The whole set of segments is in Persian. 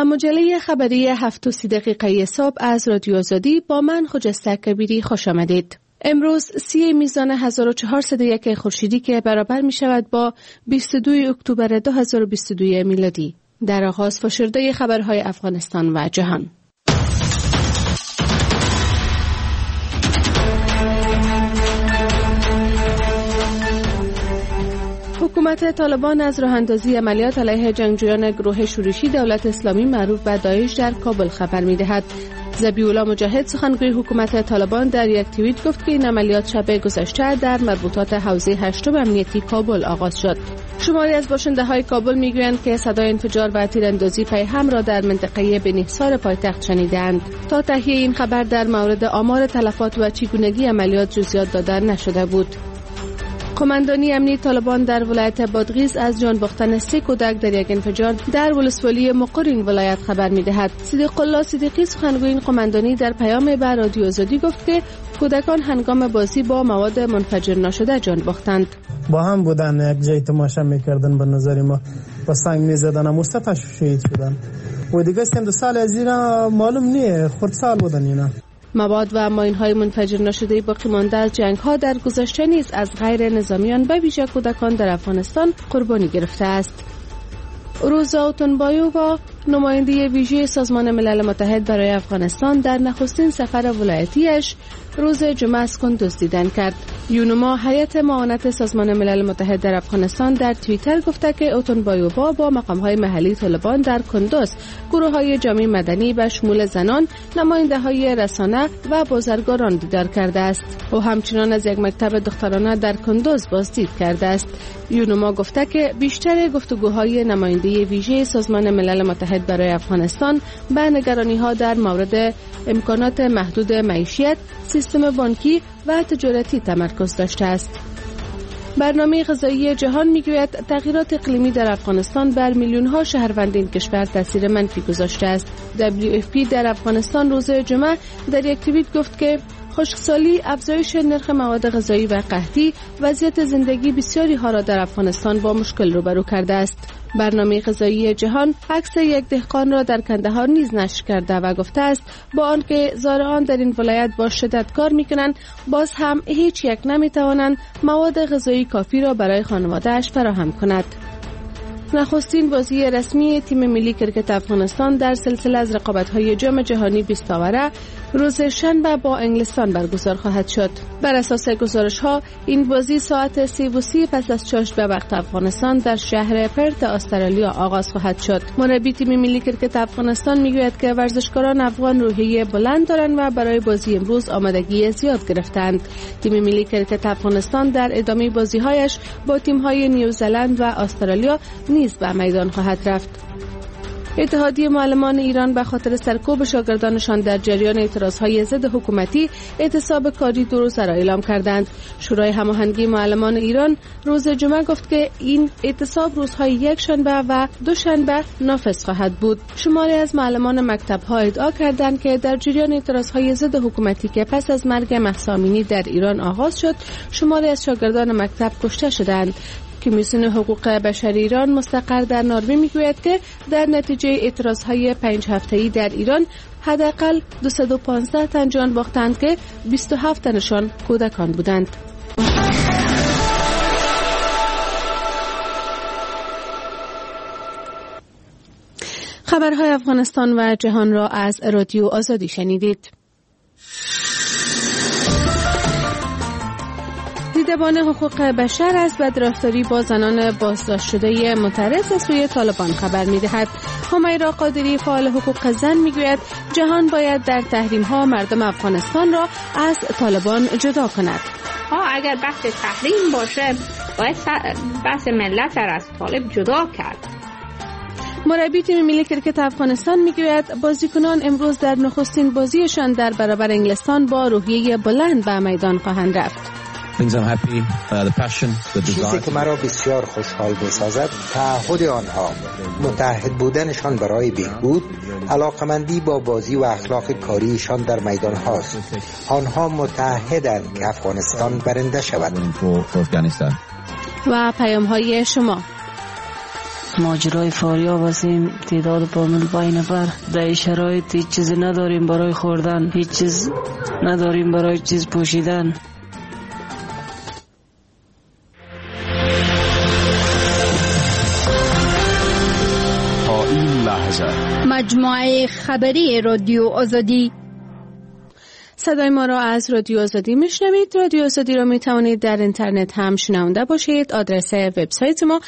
مجله خبری 7:30 صبح از رادیو آزادی با من خجسته کبیری خوش آمدید. امروز 30 میزان 1401 خورشیدی که برابر می شود با 22 اکتبر 2022 میلادی. در آغاز فشرده خبرهای افغانستان و جهان. حکومت طالبان از راه‌اندازی عملیات علیه جنگجویان گروه شورشی دولت اسلامی معروف به داعش در کابل خبر می‌دهد. ذبیح‌الله مجاهد سخنگوی حکومت طالبان در یک توییت گفت که این عملیات شب گذشته در مربوطات حوزه 8 امنیتی کابل آغاز شد. شماری از باشنده‌های کابل می‌گویند که صدای انفجار و تیراندازی پیهم را در منطقه بنحصار پایتخت شنیدند. تا تهیه این خبر در مورد آمار تلفات و چگونگی عملیات جزئیات داده نشده بود. قماندانی امنی طالبان در ولایت بادغیس از جان باختن 3 کودک در یک انفجار در ولسوالی مقر این ولایت خبر می‌دهد. صدیق الله صدیقی سخنگوی این قماندانی در پیام به رادیو آزادی گفت که کودکان هنگام بازی با مواد منفجر نشده جان باختند. با هم بودن، یک جای تماشا می‌کردن، به نظر ما با سنگ می‌زدن، مصطفی شهید شدن. و دیگه 2 سال از اینا معلوم نیه، خردسال بودن اینا. مواد و ماین‌های منفجر نشده باقی مانده از جنگ‌ها در گذشته نیز از غیر نظامیان به ویژه کودکان در افغانستان قربانی گرفته است. روزا اوتونبایووا نماینده ویژه سازمان ملل متحد برای افغانستان در نخستین سفر ولایتیش روز جمعه از کندوز دیدن کرد. یونما هیئت معاونت سازمان ملل متحد در افغانستان در توییتر گفته که اوتونبایووا با مقام‌های محلی طالبان در کندوز، گروه‌های جامعه مدنی به شمول زنان، نماینده‌های رسانه و بازرگانان دیدار کرده است. او همچنین از یک مکتب دخترانه در کندوز بازدید کرده است. یونما گفته که بیشتر گفتگوهای نماینده ویژه سازمان ملل متحد برای افغانستان به نگرانی‌ها در مورد امکانات محدود معیشت، سیستم بانکی و تجارتی تمرکز داشته است. برنامه غذایی جهان میگوید تغییرات اقلیمی در افغانستان بر میلیون‌ها شهروند این کشور تاثیر منفی گذاشته است. WFP در افغانستان روز جمعه در یک توییت گفت که خشکسالی، افزایش نرخ مواد غذایی و قحطی وضعیت زندگی بسیاری ها را در افغانستان با مشکل روبرو کرده است. برنامه غذایی جهان عکس یک دهقان را در کندهار نیز نشر کرده و گفته است با آنکه زارعان در این ولایت با شدت کار میکنند، باز هم هیچ یک نمیتوانند مواد غذایی کافی را برای خانواده‌اش فراهم کند. نخستین بازی رسمی تیم ملی کرکت افغانستان در سلسله از رقابت‌های جام جهانی 20 آوره روز شنبه با انگلستان برگزار خواهد شد. بر اساس گزارش‌ها این بازی ساعت 3:30 پس از چاشت به وقت افغانستان در شهر پرت استرالیا آغاز خواهد شد. مربی تیم ملی کرکت افغانستان میگوید که ورزشکاران افغان روحیه بلند دارند و برای بازی امروز آمادگی زیاد گرفتند. تیم ملی کرکت افغانستان در ادامه بازی‌هایش با تیم‌های نیوزلند و استرالیا نیز به میدان خواهد رفت. اتحادیه معلمان ایران به خاطر سرکوب شاگردانشان در جریان اعتراضهای ضد حکومتی اعتصاب کاری 2 روزه را اعلام کردند. شورای هماهنگی معلمان ایران روز جمعه گفت که این اعتصاب روزهای یکشنبه و دوشنبه نافذ خواهد بود. شماری از معلمان مکتب‌ها ادعا کردند که در جریان اعتراضهای ضد حکومتی که پس از مرگ مهسا امینی در ایران آغاز شد، شماری از شاگردان مکتب کشته شدند. کمیسیون حقوق بشر ایران مستقر در نارمه میگوید که در نتیجه اعتراضهای 5 هفته‌ای در ایران حداقل 215 تن جان باختند که 27 تنشان کودکان بودند. خبرهای افغانستان و جهان را از رادیو آزادی شنیدید. دیدبان حقوق بشر از بدرفتاری با زنان بازداشت شده معترض از سوی طالبان خبر می‌دهد. همیرا قادری فعال حقوق زن می‌گوید جهان باید در تحریم‌ها مردم افغانستان را از طالبان جدا کند. اگر بحث تحریم باشه باید بحث ملت را از طالب جدا کرد. مربی تیم ملی کرکت افغانستان میگوید بازیکنان امروز در نخستین بازیشان در برابر انگلستان با روحیه بلند به میدان خواهند رفت. چیزی که مرا بسیار خوشحال می‌سازد تعهد آنها، متحد بودنشان برای بهبود، علاقمندی با بازی و اخلاق کاریشان در میدان هاست. آنها متحدند که افغانستان برنده شود. و پیام‌های شما. ماجرای فاریاب هستیم، تعداد کامل 5 نفر. در شرایط هیچ چیز نداریم برای خوردن، هیچ چیز نداریم برای چیز پوشیدن. تا این لحظه مجموعه خبری رادیو آزادی. صدای ما را از رادیو آزادی میشنوید. رادیو آزادی را می توانید در اینترنت هم شنونده باشید. آدرس وبسایت ما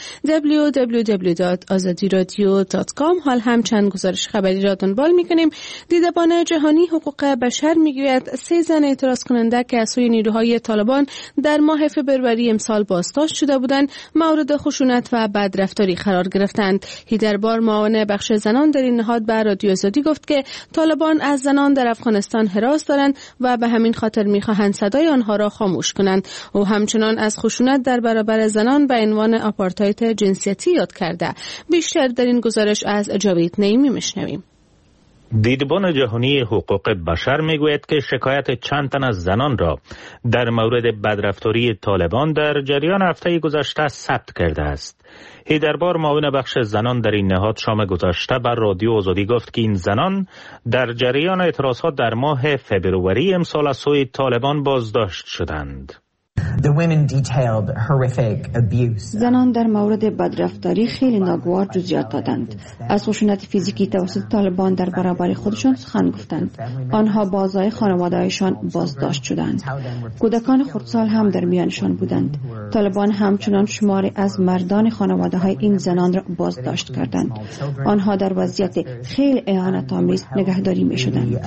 www.azadiradio.com. حال هم چند گزارش خبری را دنبال میکنیم. دیدبان جهانی حقوق بشر میگوید 3 زن اعتراض کننده که از سوی نیروهای طالبان در ماه فبروری امسال بازداشت شده بودند مورد خشونت و بدرفتاری قرار گرفتند. هیدربار معاون بخش زنان در این نهاد به رادیو آزادی گفت که طالبان از زنان در افغانستان هراس دارند و به همین خاطر می‌خواهند صدای آنها را خاموش کنند. او همچنان از خشونت در برابر زنان به عنوان آپارتاید جنسیتی یاد کرده. بیشتر در این گزارش از جاوید نعیمی میشنویم. دیدبان جهانی حقوق بشر میگوید که شکایت چند تن از زنان را در مورد بدرفتاری طالبان در جریان هفته گذشته ثبت کرده است. هیدربار معاون بخش زنان در این نهاد شام گذشته بر رادیو آزادی گفت که این زنان در جریان اعتراضات در ماه فبروری امسال از سوی طالبان بازداشت شدند. زنان در مورد بدرفتاری خیلی ناگوار جزئیات دادند. از خشونت فیزیکی توسط طالبان در برابر خودشان سخن گفتند. آنها بازای خانواده‌هایشان بازداشت شدند. کودکان خردسال هم در میانشان بودند. طالبان همچنان شماری از مردان خانواده‌های این زنان را بازداشت کردند. آنها در وضعیت خیلی اهانت‌آمیز نگهداری می‌شدند.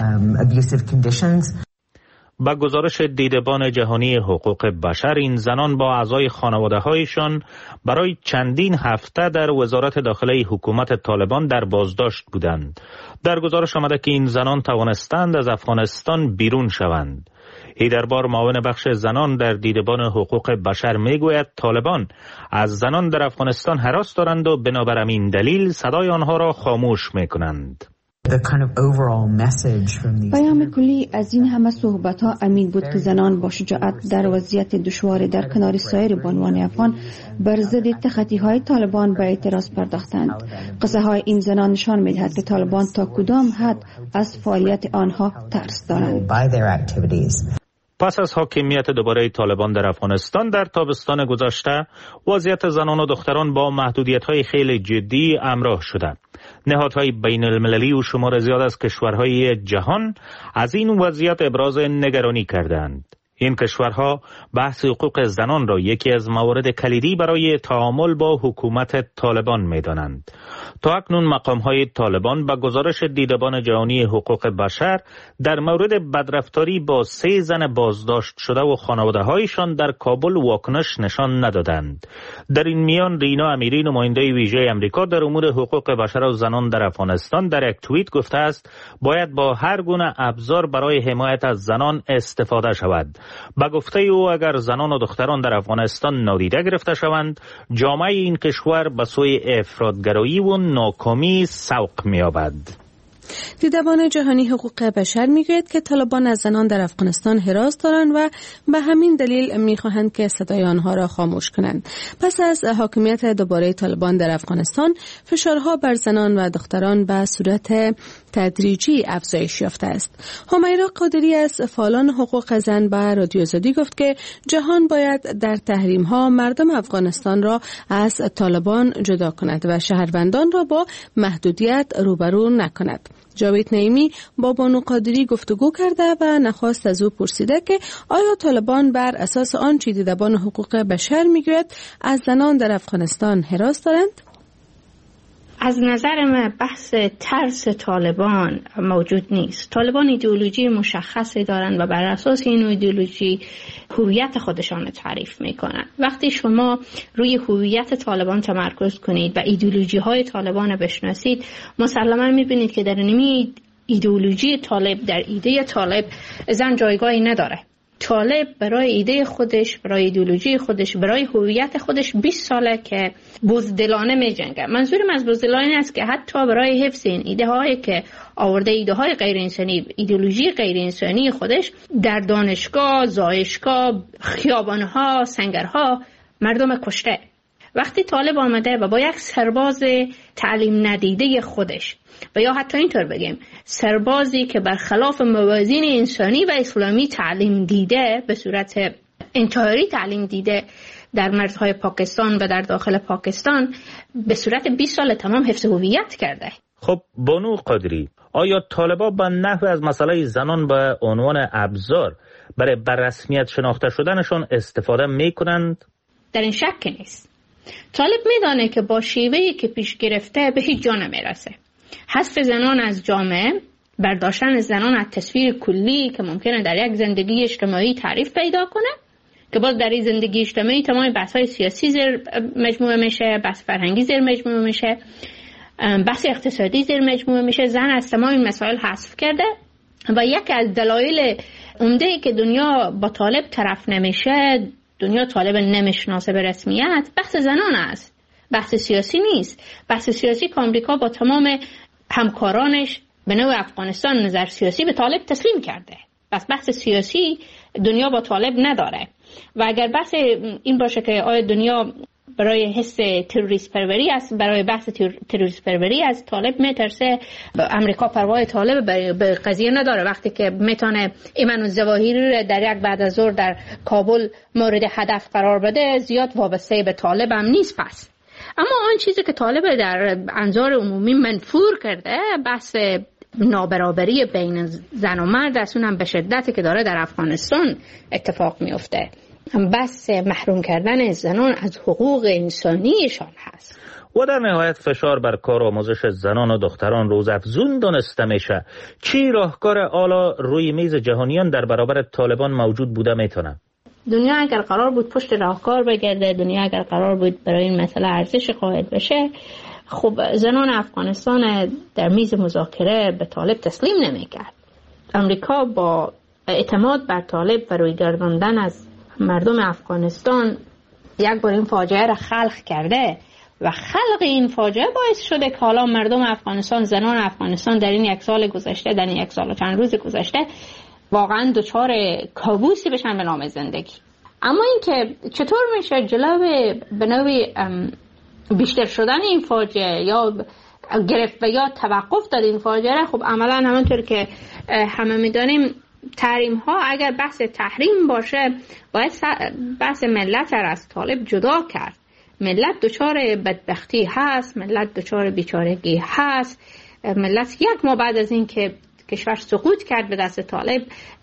با گزارش دیدبان جهانی حقوق بشر، این زنان با اعضای خانواده‌هایشان برای چندین هفته در وزارت داخلی حکومت طالبان در بازداشت بودند. در گزارش آمده که این زنان توانستند از افغانستان بیرون شوند. هیدربار معاون بخش زنان در دیدبان حقوق بشر میگوید طالبان از زنان در افغانستان هراس دارند و بنابر همین دلیل صدای آنها را خاموش میکنند. پیام کلی از این همه صحبت‌ها امید بود که زنان با شجاعت در وضعیت دشواری در کنار سایر بانوان افغان بر ضد تخطی‌های طالبان به اعتراض پرداختند. قصه‌های این زنان نشان می‌دهد که طالبان تا کدام حد از فعالیت آنها ترس دارند. پس از حاکمیت دوباره طالبان در افغانستان در تابستان گذشته، وضعیت زنان و دختران با محدودیت‌های خیلی جدی همراه شده. نهادهای بین المللی و شمار زیاد از کشورهای جهان از این وضعیت ابراز نگرانی کردند. این کشورها بحث حقوق زنان را یکی از موارد کلیدی برای تعامل با حکومت طالبان می‌دانند. تا اکنون مقام‌های طالبان با گزارش دیدبان جهانی حقوق بشر در مورد بدرفتاری با 3 زن بازداشت شده و خانواده‌هایشان در کابل واکنش نشان ندادند. در این میان رینا امیری نماینده ویژه آمریکا در امور حقوق بشر و زنان در افغانستان در یک توییت گفته است باید با هر گونه ابزار برای حمایت از زنان استفاده شود. با گفته او اگر زنان و دختران در افغانستان نادیده گرفته شوند، جامعه این کشور به سوی افراطگرایی و ناکامی سوق می‌یابد. دیدبان جهانی حقوق بشر میگوید که طالبان از زنان در افغانستان هراس دارند و به همین دلیل میخواهند که صدای آنها را خاموش کنند. پس از حاکمیت دوباره طالبان در افغانستان، فشارها بر زنان و دختران به صورت تدریجی افزایش یافته است. همیرا قادری از فعالان حقوق زن به رادیو آزادی گفت که جهان باید در تحریم‌ها مردم افغانستان را از طالبان جدا کند و شهروندان را با محدودیت روبرو نکند. جاوید نعیمی با بانو قادری گفتگو کرده و نخواست از او پرسیده که آیا طالبان بر اساس آنچه دیدبان حقوق بشر میگوید از زنان در افغانستان هراس دارند؟ از نظر من بحث ترس طالبان موجود نیست. طالبان ایدئولوژی مشخصی دارند و بر اساس این ایدئولوژی هویت خودشان تعریف میکنند. وقتی شما روی هویت طالبان تمرکز کنید و ایدئولوژی های طالبان بشناسید، مسلما میبینید که در نمی ایدئولوژی طالب، در ایده طالب زن جایگاهی نداره. طالب برای ایده خودش، برای ایدئولوژی خودش، برای هویت خودش 20 ساله که بزدلانه می جنگه. منظورم از بزدلانه است که حتی برای حفظ این ایده هایی که آورده، ایده های غیر انسانی، ایدئولوژی غیر انسانی خودش، در دانشگاه، زایشگاه، خیابانها، سنگرها مردم کشته. وقتی طالب آمده و با یک سرباز تعلیم ندیده خودش و یا حتی اینطور بگیم سربازی که برخلاف موازین انسانی و اسلامی تعلیم دیده، به صورت انتحاری تعلیم دیده در مرزهای پاکستان و در داخل پاکستان، به صورت 20 سال تمام حفظ هویت کرده. خب بانو قادری، آیا طالبان به نحو از مسئله زنان به عنوان ابزار برای بررسمیت شناخته شدنشان استفاده میکنند؟ در این شک نیست. طالب میدانه که با شیوهی که پیش گرفته به هیچ جا نمیرسه. حذف زنان از جامعه، برداشتن زنان از تصویر کلی که ممکنه در یک زندگی اجتماعی تعریف پیدا کنه، که باز در این زندگی اجتماعی تمام بحث‌های سیاسی زیر مجموعه میشه، بحث فرهنگی زیر مجموعه میشه، بحث اقتصادی زیر مجموعه میشه. زن از تمام این مسائل حذف کرده و یکی از دلایل عمده‌ای که دنیا با طالب طرف نمیشه، دنیا طالب نمیشناسه به رسمیت، بحث زنان است. بحث سیاسی نیست. بحث سیاسی که آمریکا با تمام همکارانش به نوع افغانستان نظر سیاسی به طالب تسلیم کرده. پس بحث سیاسی دنیا با طالب نداره. و اگر بحث این باشه که آیا دنیا برای حس تروریست پروری است، برای بحث تروریست پروری از طالب میترسه، امریکا پروا طالب به قضیه نداره. وقتی که میتونه ایمن الظواهری در یک بعد از ظهر در کابل مورد هدف قرار بده، زیاد وابسته به طالب هم نیست. پس اما آن چیزی که طالب در انظار عمومی منفور کرده، بحث نابرابری بین زن و مرد است، اونم به شدتی که داره در افغانستان اتفاق میفته. بس محروم کردن زنان از حقوق انسانیشان هست. و در نهایت فشار بر کار آموزش زنان و دختران روزافزون دانسته میشه. چی راهکار اعلی روی میز جهانیان در برابر طالبان موجود بوده میتونه؟ دنیا اگر قرار بود پشت راهکار بگرده، دنیا اگر قرار بود برای این مسئله ارزش قائل بشه، خب زنان افغانستان در میز مذاکره به طالب تسلیم نمیکرد. امریکا با اعتماد بر طالب و روی گرداندن از مردم افغانستان یک بار این فاجعه را خلق کرده و خلق این فاجعه باعث شده که حالا مردم افغانستان، زنان افغانستان در این یک سال گذشته، در این یک سال و چند روز گذشته واقعا دچار کابوسی بشن به نام زندگی. اما این که چطور میشه جلو به نوعی بیشتر شدن این فاجعه یا گرفت و یا توقف داد این فاجعه، خب عملا همونطور که همه میدانیم تحریم ها، اگر بحث تحریم باشه باید بحث ملت را از طالب جدا کرد. ملت دچار بدبختی هست، ملت دچار بیچارگی هست. ملت یک ماه بعد از این که کشور سقوط کرد به دست طالب،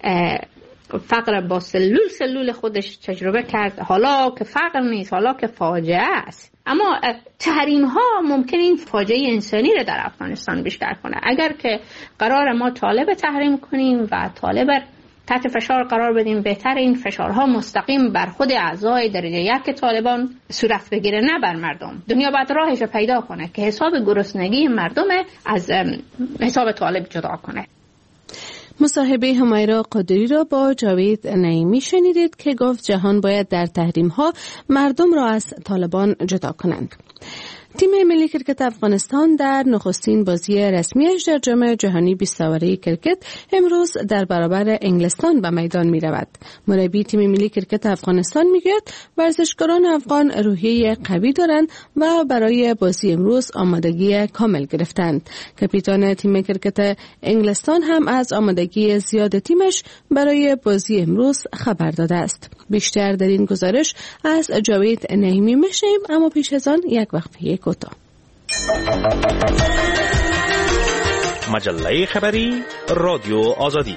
فقر با سلول خودش تجربه کرد. حالا که فقر نیست، حالا که فاجعه است. اما تحریم ها ممکن این فاجعه انسانی را در افغانستان بیشتر کنه. اگر که قرار ما طالب تحریم کنیم و طالب تحت فشار قرار بدیم، بهتر این فشارها مستقیم بر خود اعضای درجه یک طالبان صورت بگیره، نه بر مردم. دنیا باید راهش پیدا کنه که حساب گرسنگی مردم از حساب طالب جدا کنه. مصاحبه حمیرا قادری را با جاوید نعیمی شنیدید که گفت جهان باید در تحریم ها مردم را از طالبان جدا کنند. تیم ملی کرکت افغانستان در نخستین بازی رسمیش در جام جهانی 20 سواره کرکت امروز در برابر انگلستان به میدان می رود. مربی تیم ملی کرکت افغانستان می گوید ورزشکاران افغان روحیه قوی دارند و برای بازی امروز آمادگی کامل گرفتند. کاپیتان تیم کرکت انگلستان هم از آمادگی زیاد تیمش برای بازی امروز خبر داده است. بیشتر در این گزارش از جاوید نعیمی میشنویم، اما پیش از آن یک وقفه کوتاه. مجله خبری رادیو آزادی.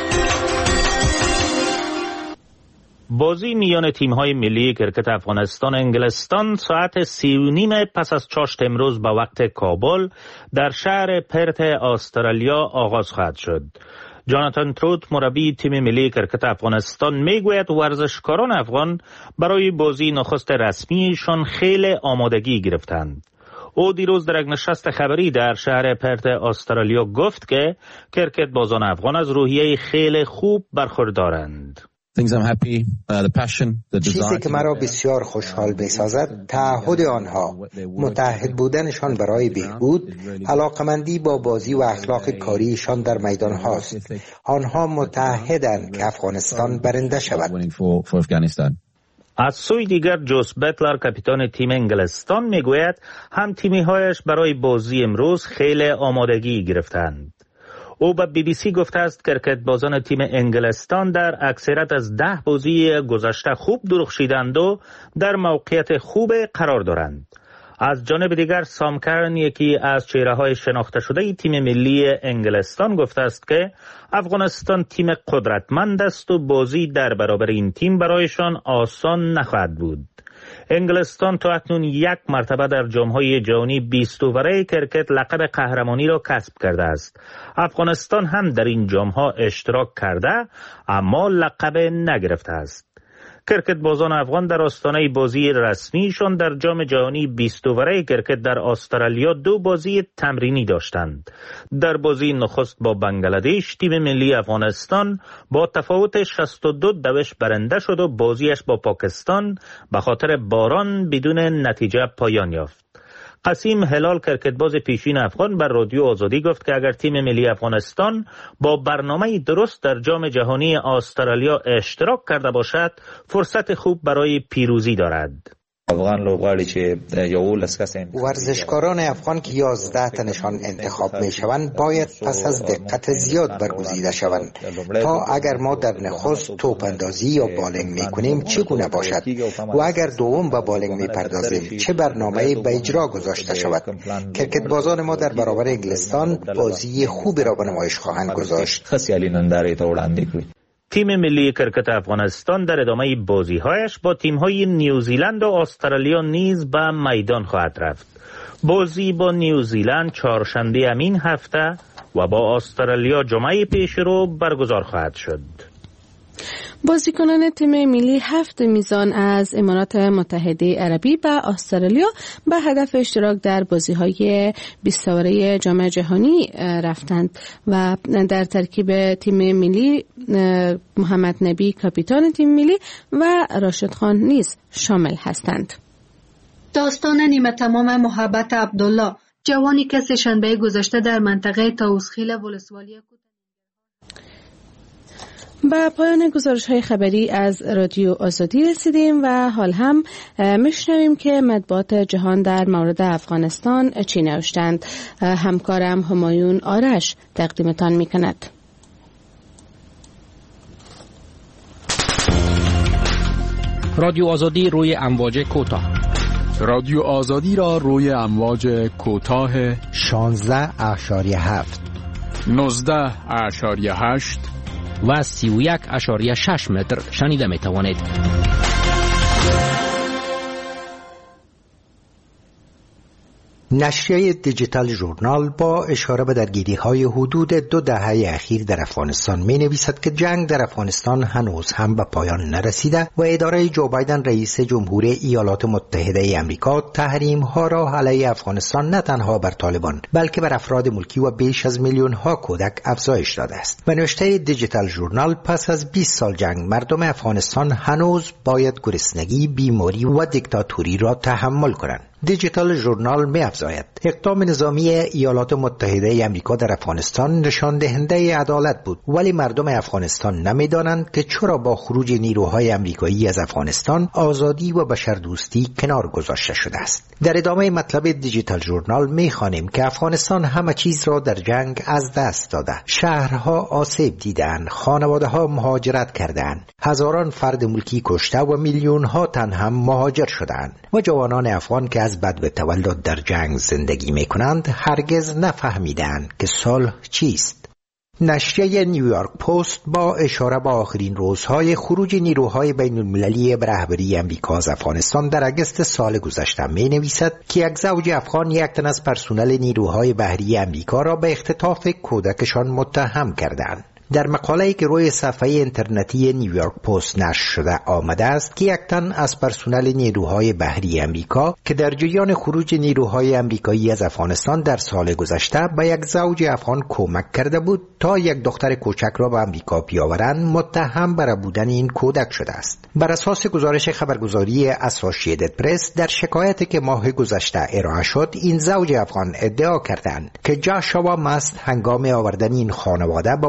بازی میان تیم‌های ملی کرکت افغانستان انگلستان ساعت 3:30 پس از چاشت امروز به وقت کابل در شهر پرت استرالیا آغاز خواهد شد. جاناتان تروت مربی تیم ملی کرکت افغانستان میگوید ورزشکاران افغان برای بازی نخست رسمیشان خیلی آمادگی گرفتند. او دیروز در یک نشست خبری در شهر پرت استرالیا گفت که کرکت بازان افغان از روحیه خیلی خوب برخوردارند. چیزی که مرا بسیار خوشحال می‌سازد تعهد آنها، متحد بودنشان برای بهبود، علاقمندی با بازی و اخلاق کاریشان در میدان هاست. آنها متحدند که افغانستان برنده شود. از سوی دیگر جوس بتلر کاپیتان تیم انگلستان میگوید هم تیمی‌هایش برای بازی امروز خیلی آمادگی گرفتند. او به بی بی سی گفته است کرکت بازان تیم انگلستان در اکثریت از 10 بازی گذشته خوب درخشیدند و در موقعیت خوب قرار دارند. از جانب دیگر سام کرن یکی از چهره‌های شناخته شده تیم ملی انگلستان گفته است که افغانستان تیم قدرتمند است و بازی در برابر این تیم برایشان آسان نخواهد بود. انگلستان تا اکنون 1 مرتبه در جام‌های جهانی 20 اوره کرکت لقب قهرمانی را کسب کرده است. افغانستان هم در این جام‌ها اشتراک کرده اما لقب نگرفته است. کرکت بازان افغان در آستانه بازی رسمیشان در جام جهانی 20 اوره کرکت در استرالیا 2 بازی تمرینی داشتند. در بازی نخست با بنگلادش تیم ملی افغانستان با تفاوت 62 برنده شد و بازیش با پاکستان به خاطر باران بدون نتیجه پایان یافت. قاسم هلال کرکتباز پیشین افغان بر رادیو آزادی گفت که اگر تیم ملی افغانستان با برنامه درست در جام جهانی استرالیا اشتراک کرده باشد فرصت خوب برای پیروزی دارد. افغان لوبغاړي چې یو لسکه ورزشکاران افغان که 11 تنشان انتخاب می شوند باید پس از دقت زیاد برگزیده شوند تا اگر ما در نخست توپ اندازی یا بالینگ می کنیم چگونه باشد و اگر دوم به بالینگ می پردازیم چه برنامه‌ای به اجرا گذاشته شود. کرکت بازان ما در برابر انگلستان بازی خوبی را به نمایش خواهند گذاشت. خسیالی ننداره تا وړاندې کړی. تیم ملی کرکت افغانستان در ادامه بازی‌هایش با تیم‌های نیوزیلند و استرالیا نیز به میدان خواهد رفت. بازی با نیوزیلند چهارشنبه همین هفته و با استرالیا جمعه پیشرو برگزار خواهد شد. بازیکنان تیم ملی 7 میزان از امارات متحده عربی به استرالیا به هدف اشتراک در بازی‌های 20 اوره جام جهانی رفتند و در ترکیب تیم ملی محمد نبی کاپیتان تیم ملی و راشد خان نیز شامل هستند. داستان نیمه تمام محبت عبدالله، جوانی که سه‌شنبه گذشته در منطقه تاوسخیل ولسوالی با پایان گزارش‌های خبری از رادیو آزادی رسیدیم و حال هم میشنویم که مطبوعات جهان در مورد افغانستان چی نوشتند. همکارم همایون آرش تقدیمتان میکند. رادیو آزادی روی امواج کوتاه. رادیو آزادی را روی امواج کوتاه 16.7 19.8 و 31.6 متر شنیده می توانید. نشریه دیجیتال ژورنال با اشاره به درگیری‌های حدود 2 دهه اخیر در افغانستان می‌نویسد که جنگ در افغانستان هنوز هم به پایان نرسیده و اداره جو بایدن رئیس جمهور ایالات متحده آمریکا تحریم‌ها را علیه افغانستان نه تنها بر طالبان بلکه بر افراد ملکی و بیش از میلیون‌ها کودک افزایش داده است. به نوشته دیجیتال ژورنال پس از 20 سال جنگ مردم افغانستان هنوز باید گرسنگی، بیماری و دیکتاتوری را تحمل کنند. دیجیتال ژورنال می‌افزاید اقدام نظامی ایالات متحده آمریکا در افغانستان نشان دهنده عدالت بود، ولی مردم افغانستان نمی‌دانند که چرا با خروج نیروهای آمریکایی از افغانستان آزادی و بشردوستی کنار گذاشته شده است. در ادامه مطلب دیجیتال ژورنال می‌خوانیم که افغانستان همه چیز را در جنگ از دست داده. شهرها آسیب دیدند، خانواده‌ها مهاجرت کردند، هزاران فرد ملکی کشته و میلیون‌ها تن هم مهاجر شدند و جوانان افغان که از بد به تولد در جنگ زندگی می کنند هرگز نفهمیدند که صلح چیست. نشریه نیویورک پست با اشاره به آخرین روزهای خروج نیروهای بین المللی به رهبری آمریکا از افغانستان در اگست سال گذشته می نویسد که یک زوج افغان یک تن از پرسنل نیروهای بحری آمریکا را به اختطاف کودکشان متهم کردند. در مقاله‌ای که روی صفحه اینترنتی نیویورک پست نشر شده آمده است که یک تن از پرسنل نیروهای بحری آمریکا که در جریان خروج نیروهای آمریکایی از افغانستان در سال گذشته به یک زوج افغان کمک کرده بود تا یک دختر کوچک را به آمریکا بیاورند متهم بر بودن این کودک شده است. بر اساس گزارش خبرگزاری اسوسییتد پرس در شکایتی که ماه گذشته ارائه شد این زوج افغان ادعا کردند که جاشوا مست هنگام آوردن این خانواده به واشنگتن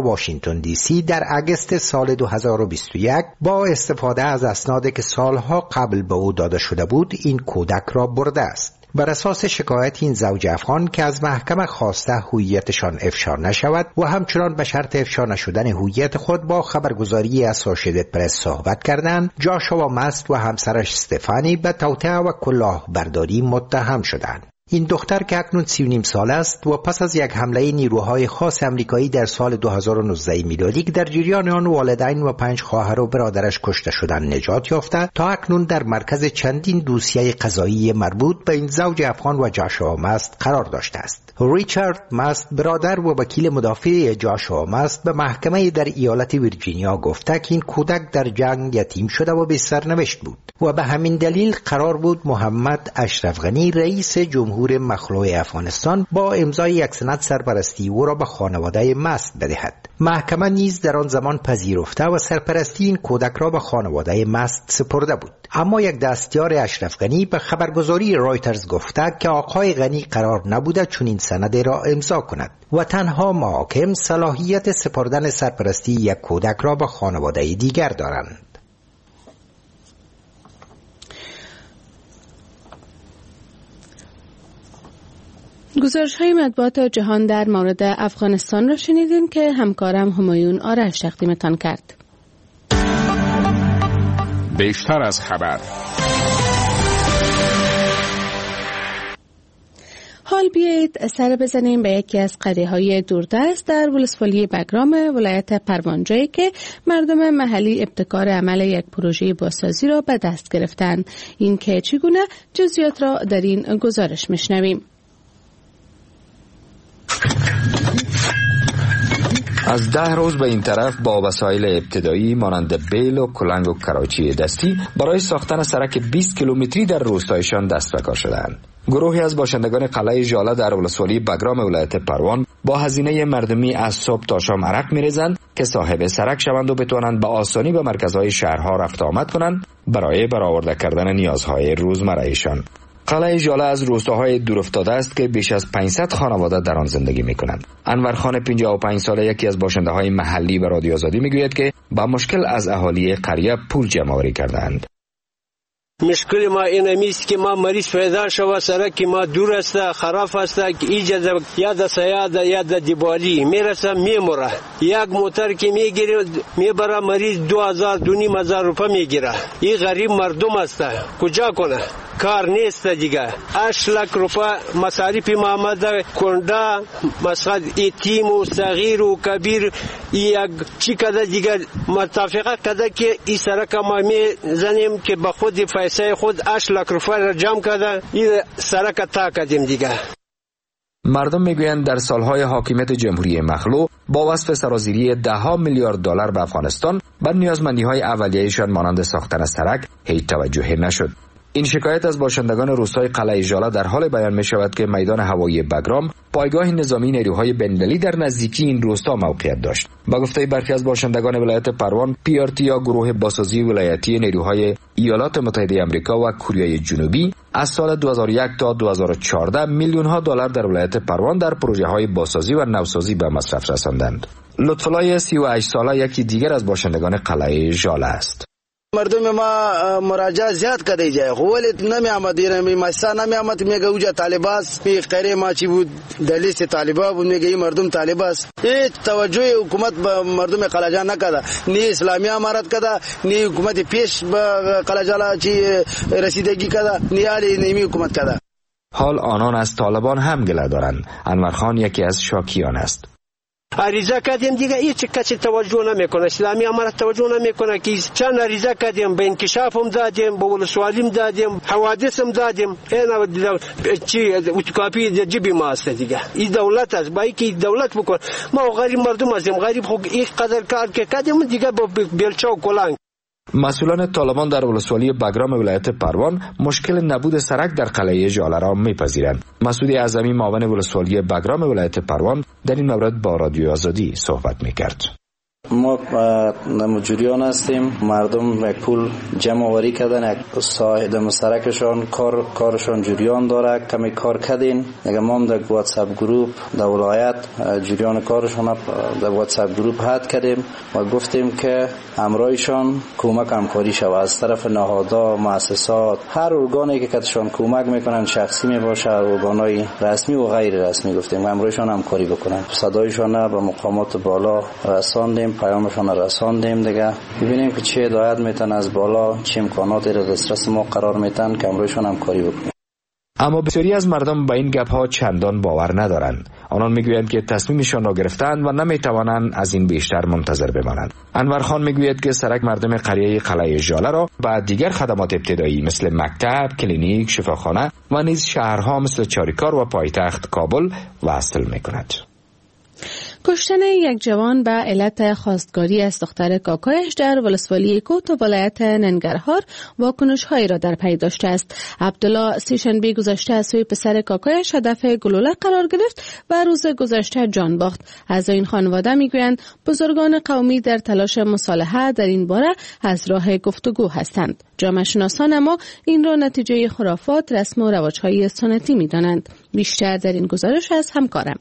واشنگتن دی سی در اگست سال 2021 با استفاده از اسنادی که سالها قبل به او داده شده بود این کودک را برده است. بر اساس شکایت این زوج افغان که از محکمه خواسته هویتشان افشا نشود و همچنان به شرط افشا نشدن هویت خود با خبرگزاری اسوسییتد پرس صحبت کردند، جاشوا مست و همسرش استفانی به توطئه و کلاهبرداری متهم شدند. این دختر که اکنون 39 سال است و پس از یک حمله نیروهای خاص امریکایی در سال 2019 میلادی که در جریان آن والدین و 5 خواهر و برادرش کشته شدند نجات یافته، تا اکنون در مرکز چندین دوسیه قضایی مربوط به این زوج افغان و جاشوا مست قرار داشته است. ریچارد مست برادر و وکیل مدافع جاشوا مست به محکمه در ایالت ویرجینیا گفته که این کودک در جنگ یتیم شده و بی سرنوشت بود و به همین دلیل قرار بود محمد اشرف غنی رئیس جمهور مخلوع افغانستان با امضای یک سند سرپرستی او را به خانواده مست بدهد. محکمه نیز در آن زمان پذیرفته و سرپرستی این کودک را به خانواده مست سپرده بود. اما یک دستیار اشرف غنی به خبرگزاری رایترز گفته که آقای غنی قرار نبوده چون این سند را امضا کند و تنها محاکم صلاحیت سپردن سرپرستی یک کودک را به خانواده دیگر دارند. گزارش‌های مطبوعات جهان در مورد افغانستان را شنیدین که همکارم همایون آرش تقدیمتان کرد. بیشتر از خبر. حال بیایید سر بزنیم به یکی از قریه‌های دوردست در ولسوالی بگرام ولایت پروان، که مردم محلی ابتکار عمل یک پروژه بازسازی را به دست گرفتند. این که چگونه، جزئیات را در این گزارش میشنویم. از 10 روز به این طرف با وسایل ابتدایی مانند بیل و کلنگ و کراچی دستی برای ساختن سرک 20 کیلومتری در روستایشان دست به کار شدند. گروهی از باشندگان قلعه ژاله در ولسوالی بگرام ولایت پروان با هزینه مردمی از صبح تا شام عرق می‌ریزند که صاحب سرک شوند و بتوانند به آسانی به مرکزهای شهرها رفت آمد کنند برای برآورده کردن نیازهای روزمره‌ایشان. قلعه ژاله از روستاهای دورافتاده است که بیش از 500 خانواده در آن زندگی می‌کنند. انورخان 55 ساله یکی از باشنده‌های محلی به رادیو آزادی می‌گوید که با مشکل از اهالی قریه پول جمع‌آوری کردند. مشکل ما این است که ما مریض پیدا شود، سرک ما دور است، خراب است، ایجاد یا د سیاد یا د دیوالی میرسه میموره. یک موتر که میگیره میبره مریض 2000-2500 روپیه میگیره. این غریب مردم است، کجا کنه؟ کار نیست دیگه. 8 لک روپیه مصارف ما آمده، کنده مثلا یتیم و صغیر و کبیر یک چی کده دیگه متفقه کده که این سرک ما میزنیم که به خود پیسه خود 8 لک روپیه را جمع کده این سرک تا کدیم دیگه. مردم میگویند در سالهای حاکمیت جمهوری مخلوع با وصف سرازیری $10 میلیارد به افغانستان بر نیازمندی‌های اولیه‌شان مانند ساختن سرک هیچ توجهی نشد. این شکایت از باشندگان روستای قلعه ژاله در حال بیان می شود که میدان هوایی بگرام پایگاه نظامی نیروهای بین‌المللی در نزدیکی این روستا موقعیت داشت. با گفته برخی از باشندگان ولایت پروان، PRT یا گروه بازسازی ولایتی نیروهای ایالات متحده آمریکا و کره جنوبی از سال 2001 تا 2014 میلیون‌ها دلار در ولایت پروان در پروژه‌های بازسازی و نوسازی به مصرف رساندند. لطف‌الله 38 ساله یکی دیگر از باشندگان قلعه ژاله است. مردم ما مراجعه زیاد کردی جای خولت نمی آمد ایران مسا نمی آمد میگه اوجا طالباست پی قره ما چی بود دلیل طالبا بود میگه این مردم طالباست. هیچ توجه حکومت به مردم قلعه نکرده، نی اسلامی امارت کرده، نی حکومت پیش به قلعه چی رسیدگی کرده، نی علی نیمی حکومت کرده. حال آنان از طالبان هم گله دارند. انورخان یکی از شاکیان است. عریضه کردیم دیگه هیچ کسی توجه نمیکنه، اسلامی امارت توجه نمیکنه که چند عریضه کردیم، به انکشاف هم دادیم، به ولسوالی هم دادیم، حوادث هم دادیم، اینا چی اتکاپی جیبی ما است دیگه. این دولت است، با اینکه دولت بکنه ما غریب مردم هستیم، غریب خو این قدر کار که کردیم دیگه با بیلچه و کلنگ. مسئولان طالبان در ولسوالی بگرام ولایت پروان مشکل نبود سرک در قلعه ژاله را میپذیرند. مسعود اعظمی معاون ولسوالی بگرام ولایت پروان در این مورد با رادیو آزادی صحبت میکرد. ما مجریان هستیم، مردم یک پول جمع آوری کردن، یک صاحب سرکشان کارشان جریان داره، کمی کار کردین دیگه. ما هم در واتساپ گروپ در ولایت جریان کارشان در واتساپ گروپ حد کردیم و گفتیم که همراهشان کمک همکاری شود از طرف نهادها، مؤسسات، هر ارگانی که کتشان کمک میکنن، شخصی میباشه، ارگانای رسمی و غیر رسمی، گفتیم همراهشان همکاری بکنن. صدایشان به مقامات بالا رساندیم، پیامشان رساندیم دیگه. ببینیم که چه هدایت میتن از بالا، چه امکاناتی را دسترس ما قرار میتن که همراهشان همکاری بکنیم. اما بسیاری از مردم به این گپ‌ها چندان باور ندارند. آنان میگویند که تصمیمشان را گرفتند و نمیتوانند از این بیشتر منتظر بمانند. انور خان میگوید که سرک مردم قریه قلعه ژاله را با دیگر خدمات ابتدایی مثل مکتب، کلینیک، شفاخانه و نیز شهرها مثل چاریکار و پایتخت کابل وصل میکند. کشتن یک جوان به علت خواستگاری از دختر کاکایش در ولسوالی کوت و ولایت ننگرهار واکنش‌هایی را در پی داشته است. عبدالله سه‌شنبه گذشته از سوی پسر کاکایش هدف گلوله قرار گرفت و روز گذشته جان باخت. اعضای این خانواده میگویند بزرگان قومی در تلاش مصالحه در این باره از راه گفتگو هستند. جامعه شناسان اما این را نتیجه خرافات، رسم و رواج‌های سنتی می‌دانند. بیشتر در این گزارش از همکارم.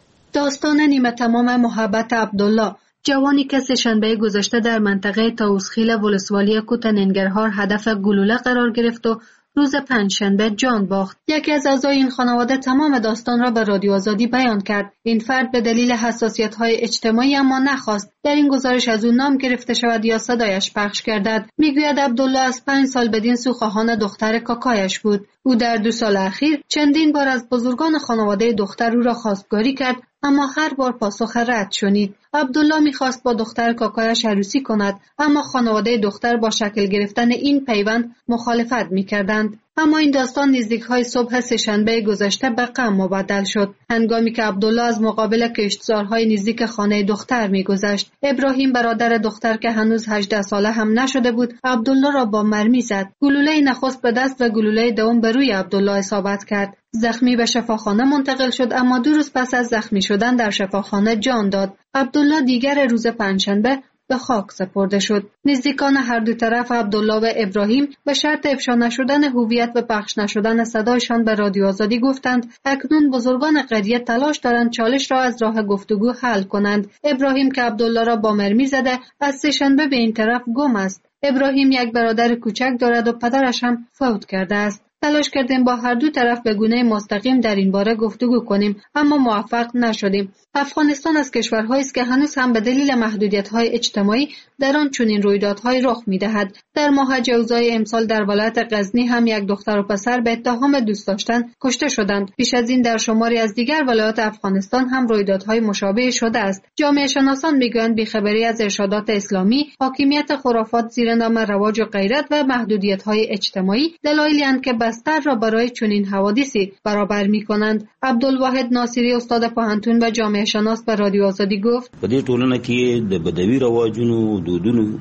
داستان نیمه تمام محبت عبدالله، جوانی که سه‌شنبه گذشته در منطقه طاووسخیل ولسوالی کوت ننگرهار هدف گلوله قرار گرفت و روز پنجشنبه جان باخت. یکی از اعضای این خانواده تمام داستان را به رادیو آزادی بیان کرد. این فرد به دلیل حساسیت‌های اجتماعی اما نخواست در این گزارش از او نام گرفته شود یا صدایش پخش گردد. میگوید عبدالله از 5 سال بدین سو خواهان دختر کاکایش بود. او در 2 سال اخیر چندین بار از بزرگان خانواده دختر او را خواستگاری کرد اما هر بار پاسخ رد شنید. عبدالله میخواست با دختر کاکایش عروسی کند اما خانواده دختر با شکل گرفتن این پیوند مخالفت میکردند. اما این داستان نزدیک‌های صبح سه‌شنبه گذشته به غم مبدل شد هنگامی که عبدالله از مقابل کشتزارهای نزدیک خانه دختر میگذشت. ابراهیم برادر دختر که هنوز 18 ساله هم نشده بود عبدالله را با مرمی زد. گلوله نخست به دست و گلوله دوم به روی عبدالله اصابت کرد. زخمی به شفاخانه منتقل شد اما 2 روز پس از زخمی شدن در شفاخانه جان داد. عبدالله دیگر روز پنجشنبه به خاک سپرده شد. نزدیکان هر دو طرف عبدالله و ابراهیم به شرط افشا نشدن هویت و پخش نشدن صدایشان به رادیو آزادی گفتند اکنون بزرگان قریه تلاش دارند چالش را از راه گفتگو حل کنند. ابراهیم که عبدالله را با مرمی زده از سه‌شنبه به این طرف گم است. ابراهیم یک برادر کوچک دارد و پدرش هم فوت کرده است. تلاش کردیم با هر دو طرف به گونه مستقیم در این باره گفتگو کنیم اما موفق نشدیم. افغانستان از کشورهایی است که هنوز هم به دلیل محدودیت‌های اجتماعی در آن چنین رویدادهای رخ می‌دهد. در ماه جوزای امسال در ولایت غزنی هم یک دختر و پسر به اتهام دوست داشتن کشته شدند. پیش از این در شماری از دیگر ولایات افغانستان هم رویدادهای مشابه شده است. جامعه شناسان می‌گویند بی‌خبری از ارشادات اسلامی، حاکمیت خرافات زیر نام رواج و غیرت و محدودیت‌های اجتماعی دلایلی اند که بستر را برای چنین حوادثی برابر می‌کنند. عبدالواحد ناصری استاد پوهنتون و جامعه شناس به رادیو آزادی گفت په دې ټولنه کې د بدوي رواجونو دودونو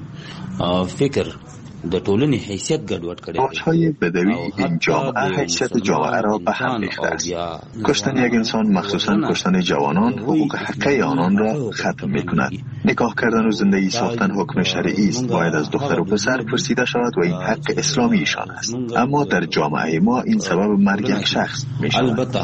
فکر د ټولنې حیثیت ګډوډ کړي. رواج‌های بدوی این جامعه حیثیت جامعه را به هم ریخته است. کشتن یک انسان مخصوصا کشتن جوانان حقوق حقیقی آنان را ختم می‌کند. نکاح کردن و زندگی ساختن حکم شرعی است. باید از دختر و پسر پرسیده شود و این حق اسلامی ایشان است. اما در جامعه ما این سبب مرگ یک شخص می‌شود. البته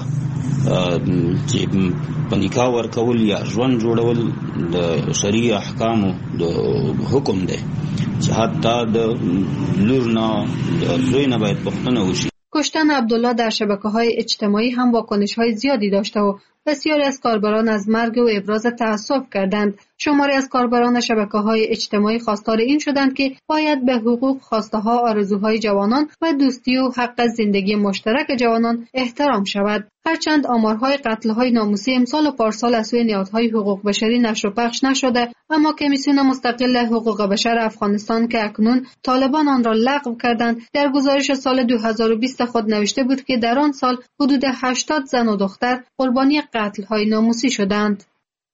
چې په نکاح ورکول یا ژوند جوړول د شرعي احکامو د حکم دی چې حتی د لور نه د زوی نه باید پوښتنه وشي. کشتن عبدالله در شبکه‌های اجتماعی هم واکنش‌های زیادی داشته و بسیاری از کاربران از مرگ او ابراز تأسف کردند. شماری از کاربران شبکه‌های اجتماعی خواستار این شدند که باید به حقوق، خواسته‌ها، آرزوهای جوانان و دوستی و حق زندگی مشترک جوانان احترام شود. هرچند آمارهای قتل‌های ناموسی امسال و پارسال از سوی نهادهای حقوق بشری نشر و پخش نشده، اما کمیسیون مستقل حقوق بشر افغانستان که اکنون طالبان آن را لغو کردند، در گزارش سال 2020 خود نوشته بود که در آن سال حدود 80 زن و دختر قربانی قتل‌های ناموسی شدند.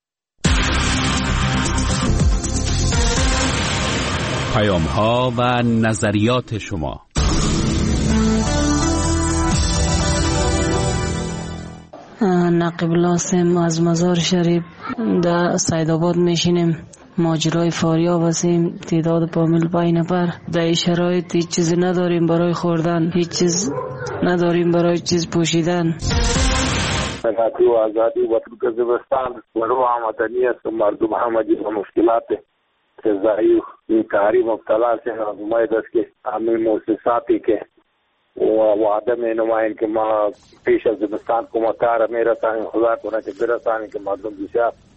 پیام‌ها و نظریات شما. نقیب لاسم از مزار شریف در سیدآباد میشینیم. ماجرای فاریاب هستیم، تعداد کامل 5 نفر. در شرایط هیچ چیز نداریم برای خوردن، هیچ چیز نداریم برای چیز پوشیدن. نگاتی و آزادی وطن که زمستان ورو آمدنی است و مردم همه جیسا مشکلات که ضعیف این کاری مبتلا سے آزمائی دست که امی موسساتی که وعده میں نمائن که ما پیش از زمستان کو مکار میرسانی خدا کنه که برسانی که مردم بسیار